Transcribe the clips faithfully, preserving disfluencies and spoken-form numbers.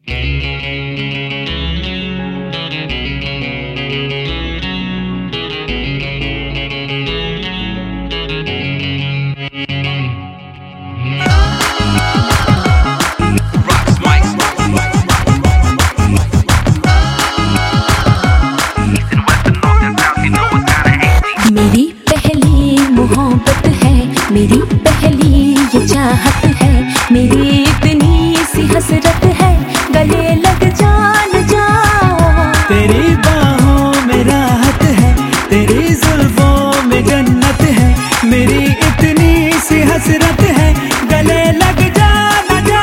मेरी पहली मोहब्बत है, मेरी पहली ये चाहत है, मेरी इतनी सी हसरत है, गले लग जान जा। तेरी बाहों में राहत है, तेरी जुल्फों में जन्नत है, मेरी इतनी सी हसरत है, गले लग जान जा।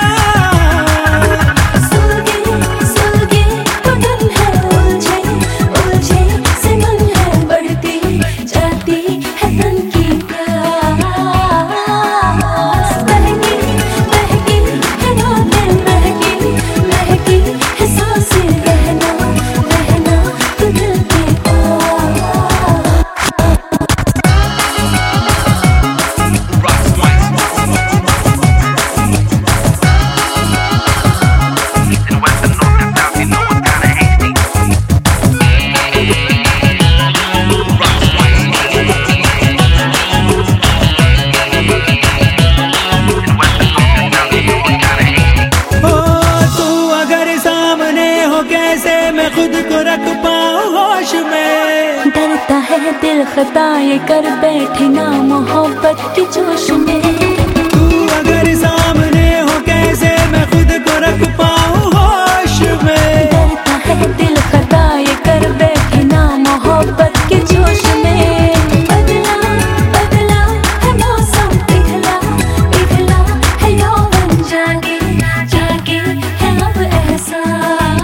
सुलगे सुलगे बदन है, उलझे उलझे से मन है, बढ़ती जाती है तन की प्यास। बहकी बहकी है रातें, महकी महकी है सांसें, रहना रहना तू दिल के मैं खुद को रख पाऊं होश में। डरता है दिल खता ये कर बैठे ना मोहब्बत के जोश में। तू अगर सामने हो कैसे मैं खुद को रख पाऊं होश में। डरता है दिल खता ये कर बैठे ना मोहब्बत के जोश में। बदला बदला है मौसम, पिघला पिघला है यौवन, जागे जागे है अब एहसास।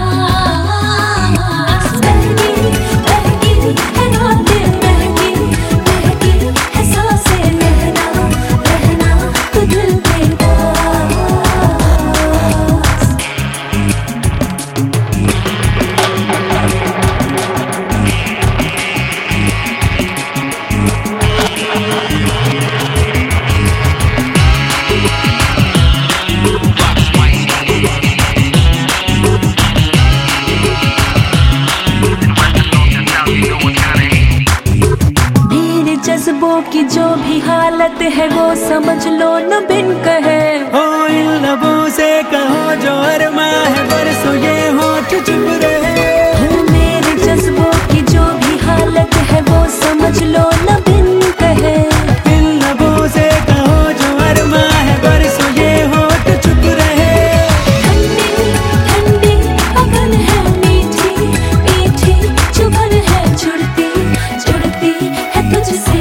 जज्बों की जो भी हालत है वो समझ लो न बिन कहे। हो इन लबों से कहो जो अरमा है, बरसों ये होठ चुप रहे। हो मेरे जज्बों की जो भी हालत है वो समझ लो न बिन कहे। इन लबों से कहो जो अरमा है, बरसों ये होठ चुप रहे। ठंडी ठंडी अगन है, मीठी मीठी चुभन है, जुड़ती जुड़ती है तुझसे।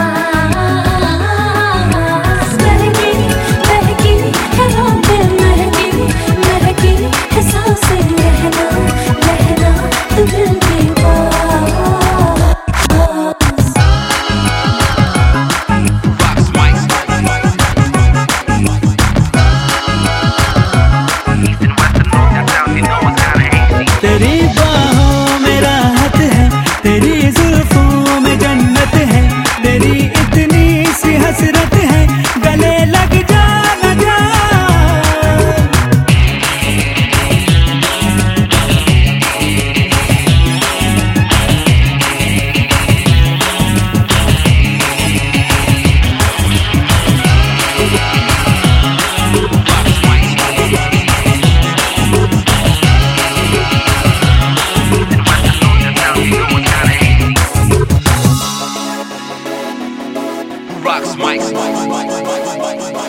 तेरी बाहों में राहत है, तेरी जुल्फों में जन्नत है, तेरी इतनी सी हसरत है, गले लग जाना जा। Rocks mics.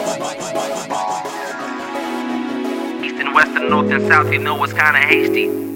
East and west and north and south, you know it's kinda hasty.